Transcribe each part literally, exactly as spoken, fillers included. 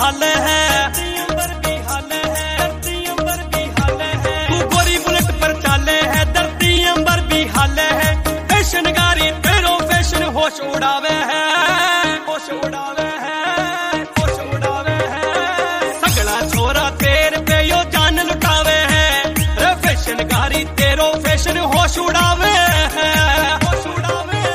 हाल है, अंबर भी हाल है, अंबर भी हाल है। तू गोरी बुलेट पर चाले है, धरती अंबर भी हाल है। फैशन गारी तेरो फैशन होश उड़ावे है, होश उड़ावे है, होश उड़ावे है। सगड़ा छोरा तेरे पे यो जान लुटावे है, रे फैशन गारी तेरो फैशन होश उड़ावे है, होश उड़ावे है।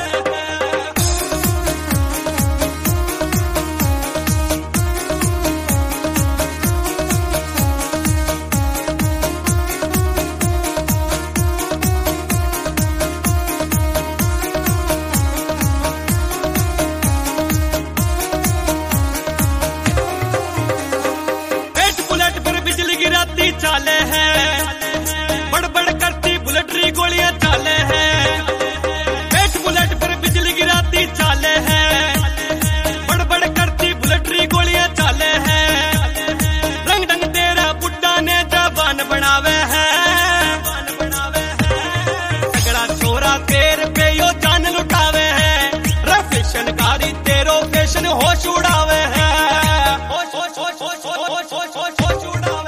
गिराती चाले है, बड़ बड़ करती बुलेटरी गोलियां चाले है। पेट बुलेट पर बिजली गिराती चाले है, बड़ बड़ करती बुलेटरी गोलियां चाले है। रंग ढंग तेरा बुड्ढा ने जवान बनावे है, तगड़ा छोरा तेरे पे यो जान लुटावे है, रे फैशन गारी तेरो फैशन होश उड़ावे है, होश होश होश होश होश होश होश होश उड़ावे।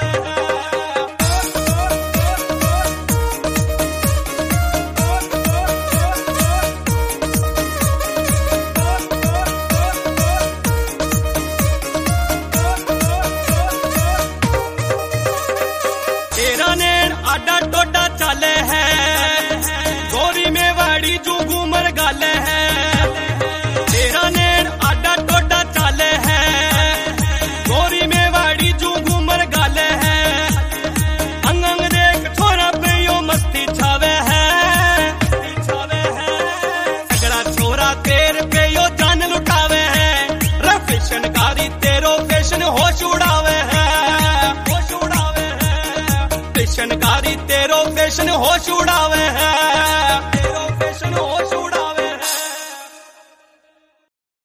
तेरा नेड़ आडा टोडा चाले है, गोरी में वाड़ी जू घूमर गाले है। तेरा नेड़ आडा टोडा चाले है, गोरी में वाड़ी जू घूमर गाले है। अंग अंग देख छोरा पे यो मस्ती छावे है, छावे है। तगड़ा छोरा तेरे पे यो जान लुटावे है, रे फैशन गारी तेरो फैशन होश उड़ावे है, होश उड़ावे है। फैशन गारी तेरो फैशन होश उड़ावे है।